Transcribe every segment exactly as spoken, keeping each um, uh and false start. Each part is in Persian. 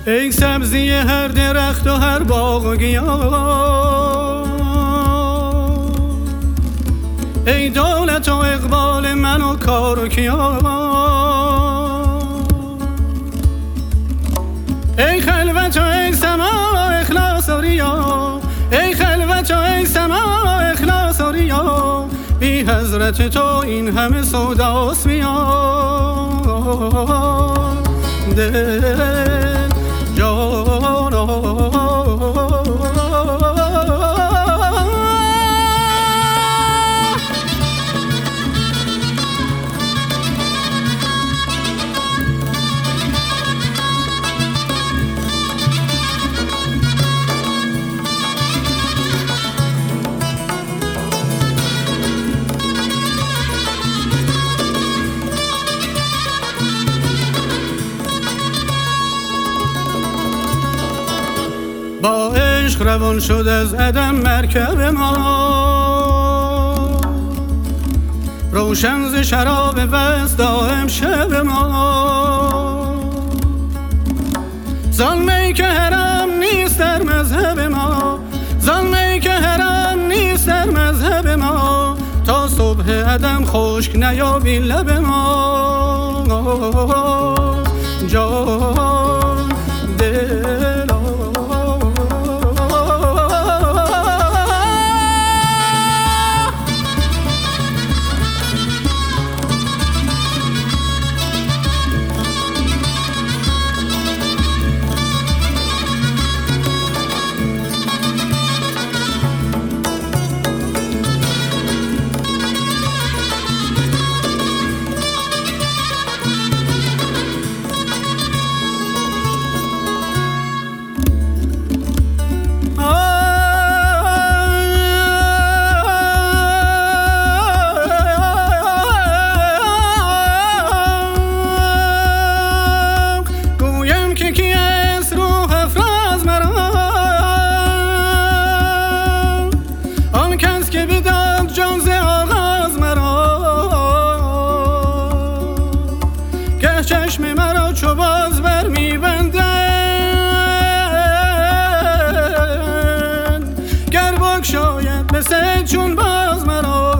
ای سبزی هر درخت و هر باغ و گیاه، ای دولت و اقبال من و کار و کیا، ای خلوت و ای سما اخلاص و ریا، ای خلوت و ای سما اخلاص و ریا، بی حضرت تو این همه سوداست بیا. دل جانا با عشق روان شد از عدم مرکب ما، روشن ز شراب وصل دائم شب ما، ظلمی که حرام نیست در مذهب ما، ظلمی که حرام نیست در مذهب ما، تا صبح عدم خشک نیابی لب ما. جان دل چشم مرا چو باز بر میبندند، گر بگشاید مثل چون باز مرا.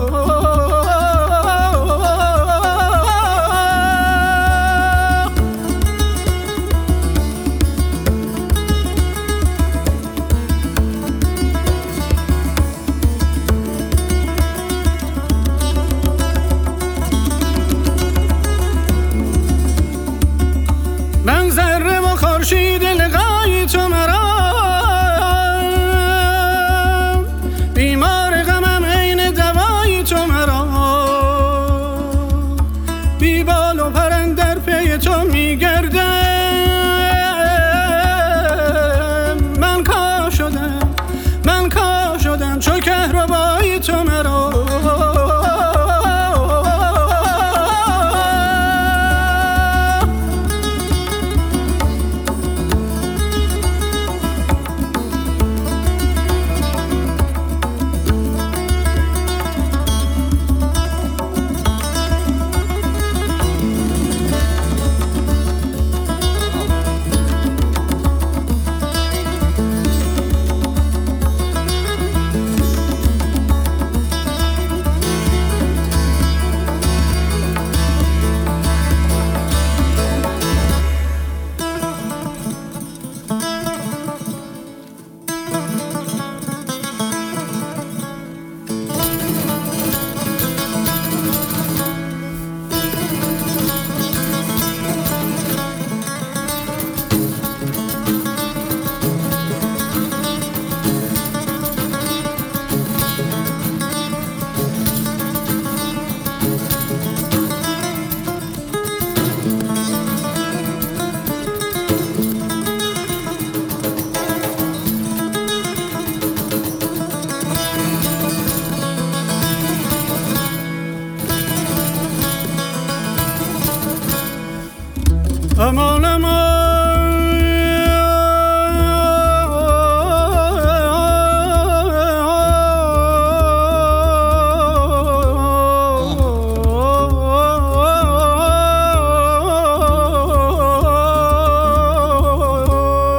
من ذره و خورشید لقای تو مرا، بیمار غمم عین دوای تو مرا، بی بال و پرند در پی تو میگردم. من کا شدم من کا شدم چو کهربای تو مرا. امان امان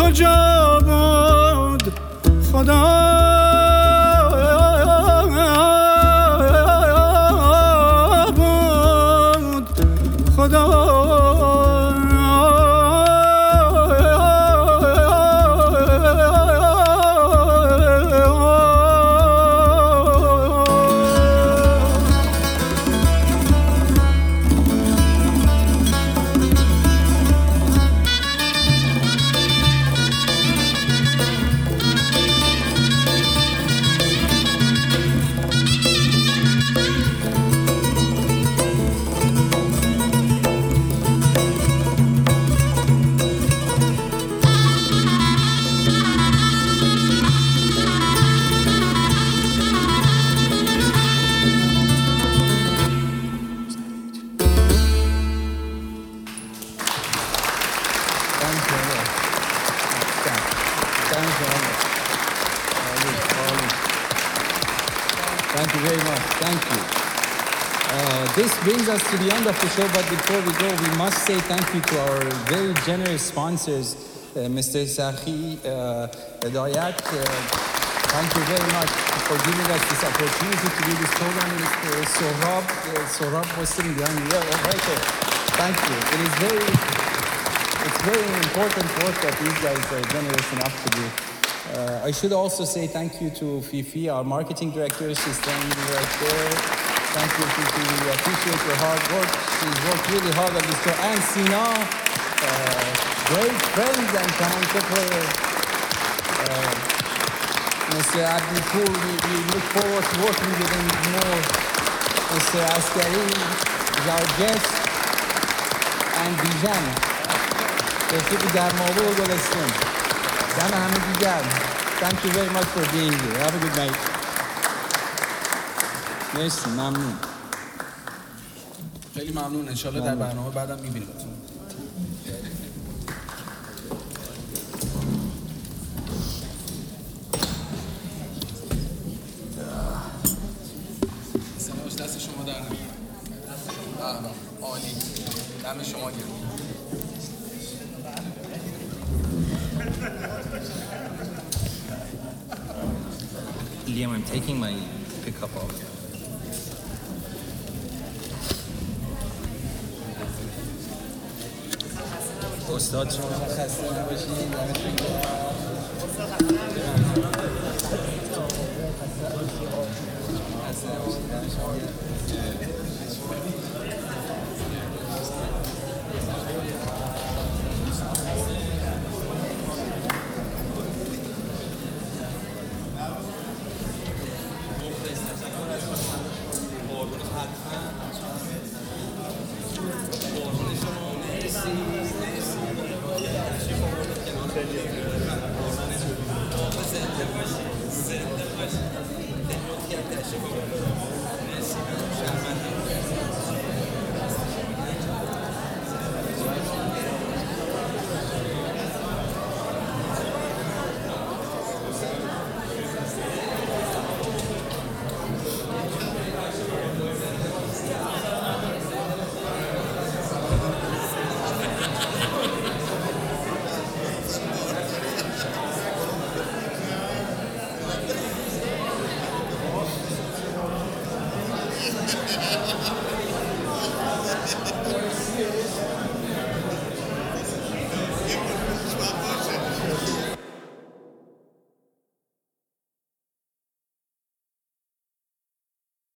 کجا بود خدا بود خدا Thank you very much. Thank you. Uh, this brings us to the end of the show, but before we go, we must say thank you to our very generous sponsors, uh, Mister Sakhi, uh, Hidayat. Uh, thank you very much for giving us this opportunity to do this program. Uh, Sohrab, uh, Sohrab was sitting behind me. Yeah, right there. Thank you. It is very, it's very important work that these guys are generous enough to do. Uh, I should also say thank you to Fifi, our marketing director. She's standing right there. Thank you, Fifi. We appreciate your hard work. She's worked really hard on this show. And Sina, uh, great friend and talented player. Uh, Mister Abdipour, we, we look forward to working with him more. Mister Askari is our guest. And Bijan. Thank you very much for being here. Have a good night. مرسی ممنون. خیلی ممنون. ان شاءالله در برنامه بعدم می‌بینیم. سلامش دست شما در نمیاد. عالی. دم شما گرم. Liam, I'm taking my pickup off. استاد شما خسته نباشید.